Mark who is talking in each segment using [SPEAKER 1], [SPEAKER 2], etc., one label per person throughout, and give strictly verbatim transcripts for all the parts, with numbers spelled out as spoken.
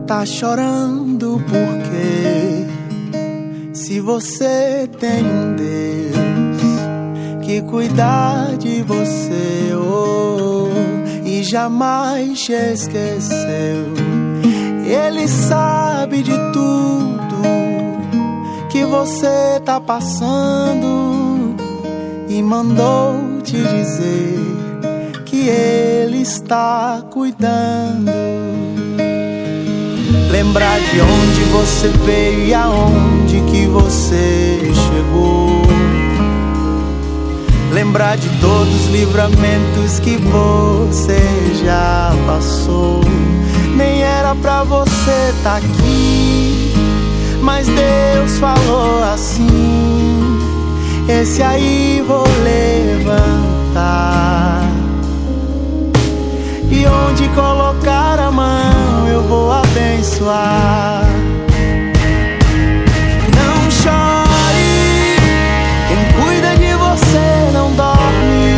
[SPEAKER 1] tá chorando por quê? Se você tem um Deus que cuida de você, oh, e jamais te esqueceu. Ele sabe de tudo que você tá passando e mandou te dizer que Ele está cuidando. Lembrar de onde você veio e aonde que você chegou. Lembrar de todos os livramentos que você já passou. Nem era pra você tá aqui, mas Deus falou assim: esse aí vou levantar, e onde colocar a mão eu vou abençoar. Não chore, quem cuida de você não dorme.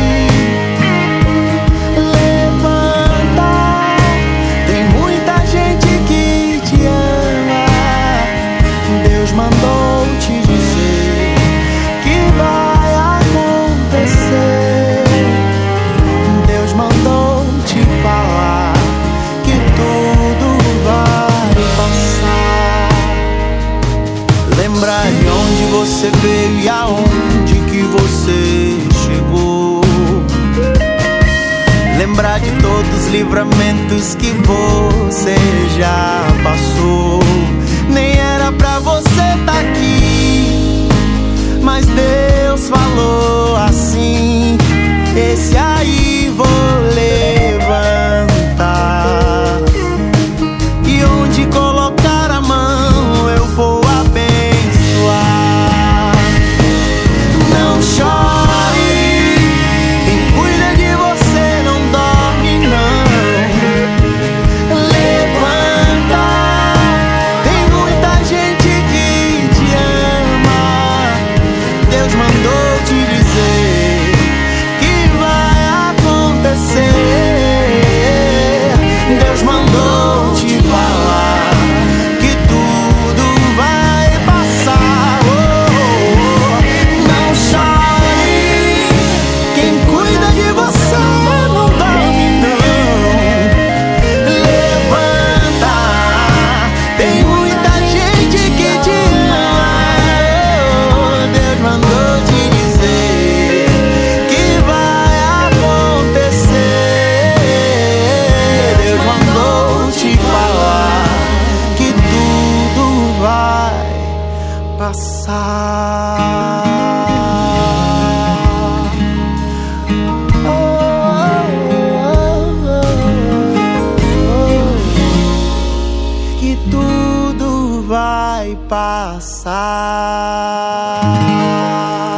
[SPEAKER 1] Levanta, tem muita gente que te ama. Deus mandou te dizer que vai acontecer. Deus mandou te falar que tudo vai passar. Lembrar de onde você veio e aonde que você chegou. Lembrar de todos os livramentos que você já passou. Nem era pra você tá aqui, mas Deus falou assim: esse aí vou levantar, e onde colocar a mão eu vou abençoar. Não chore, quem cuida de você não dorme não. Levanta, tem muita gente que te ama. Deus mandou te dizer que vai acontecer. Deus mandou te falar que tudo vai passar. Oh, não chore, quem cuida de você não dorme não. Levanta, tem muita gente que te ama. Oh, Deus mandou te dizer que vai acontecer. Deus mandou te falar que tudo vai passar. Oh, oh, oh, oh, que tudo vai passar.